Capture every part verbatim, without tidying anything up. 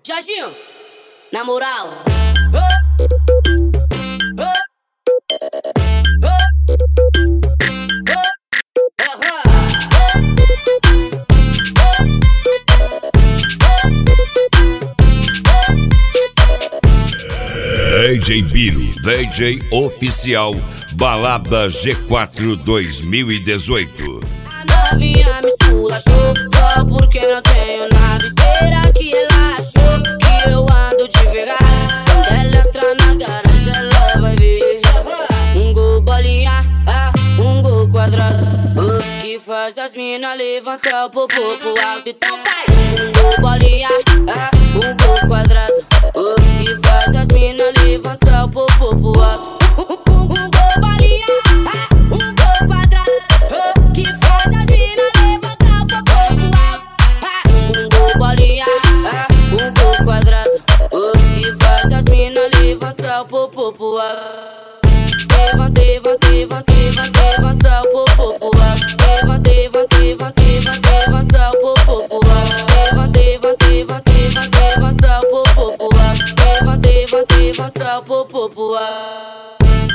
Jorginho, na moral. D J Biro, D J oficial, Balada G quatro dois mil e dezoito. A novinha me esculachou, só porque não tenho nave. Será que ela achou que eu ando devagar? Quando ela entrar na garagem, ela vai ver um gol bolinha, ah, um gol quadrado, oh, que faz as minas levantar o popô pro alto. Então vai! Um gol bolinha, ah, um gol quadrado, oh, que faz as minas levantar o popô pro alto. Um gol bolinha, ah, um gol quadrado, oh, que faz as minas levantar o popô pro alto. Um gol bolinha, ah, um gol quadrado, oh, que faz as minas levantar o popô pro alto. Levanta, levanta, levanta, levanta, levanta o popô pro alto. Levanta, levanta, levanta, levanta, levanta o popô pro alto. Levanta, levanta, levanta, levanta, levanta o popô pro alto. Levanta, levanta, levanta o popô pro alto.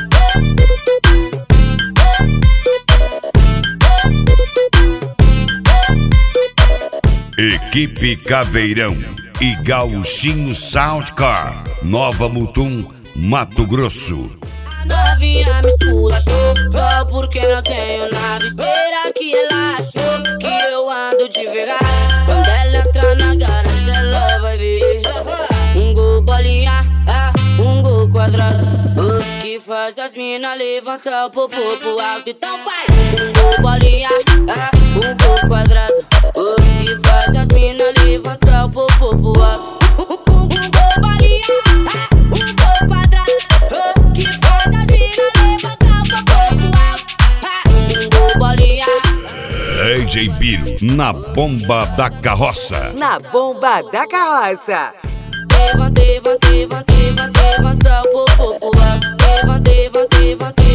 Equipe Caveirão e Gauchinho Soundcar, Nova Mutum, Mato Grosso. A novinha me esculachou, só porque não tenho nave. Será que ela achou que eu ando devagar? Quando ela entrar na garagem, ela vai ver um gol bolinha, ah, um gol quadrado, oh, que faz as minas levantar o popô pro alto. Então vai! Um gol bolinha, ah, um gol quadrado, oh, que faz as minas levantar o popô pro alto. Um gol bolinha, ah, um gol quadrado, oh, que faz as minas levantar o popô pro alto. Um gol bolinha. D J Biro, na bomba da carroça. Na bomba da carroça. Levanta, levanta, levanta, levanta, levanta o popô pro alto. Levanta, levanta, levanta.